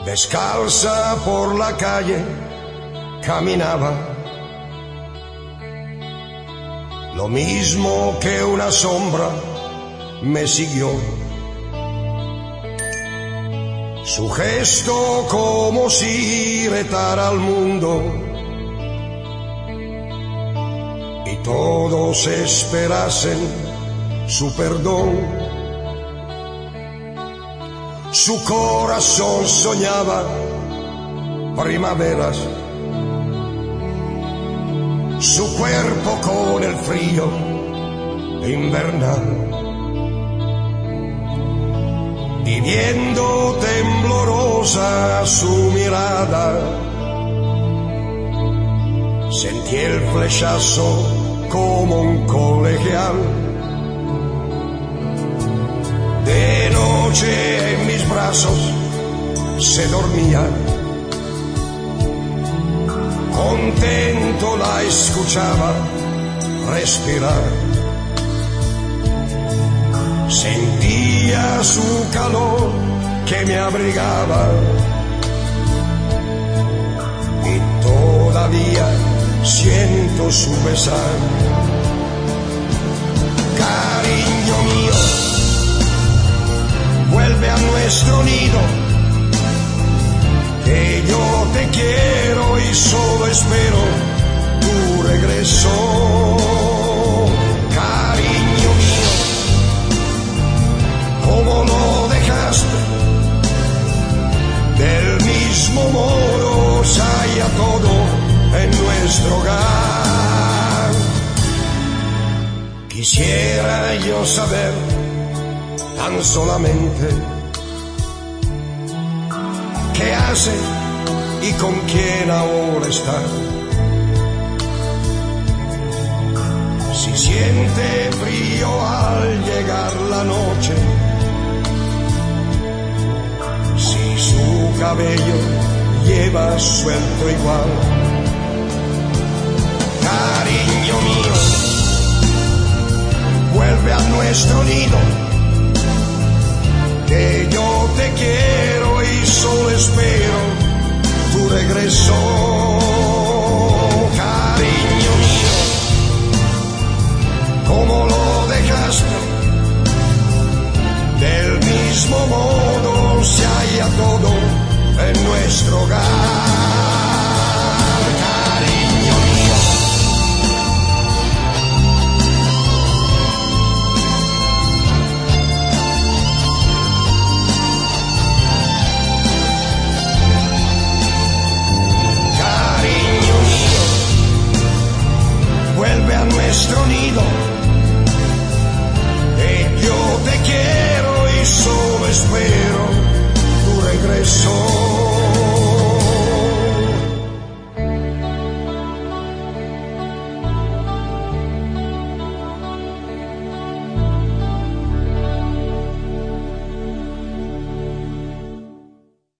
Descalza por la calle caminaba, lo mismo que una sombra me siguió. Su gesto como si retara al mundo y todos esperasen su perdón. Su corazón soñaba primaveras, su cuerpo con el frío invernal, y viendo temblorosa su mirada, sentí el flechazo como un colegial. De noche en mis brazos se dormía, contento la escuchaba respirar. Sentía su calor que me abrigaba y todavía siento su besar. Cariño mío, vuelve a nuestro nido, que yo te quiero y solo espero tu regreso. Cariño mío, ¿cómo lo dejaste? Del mismo modo se halla todo en nuestro hogar. Quisiera yo saber tan solamente qué hace y con quién ahora está. Si siente frío al llegar la noche, si su cabello lleva suelto igual. Cariño mío, vuelve a nuestro nido, que yo te quiero y solo espero tu regreso. Cariño mío, ¿cómo lo dejaste? Del mismo modo se halla todo en nuestro hogar.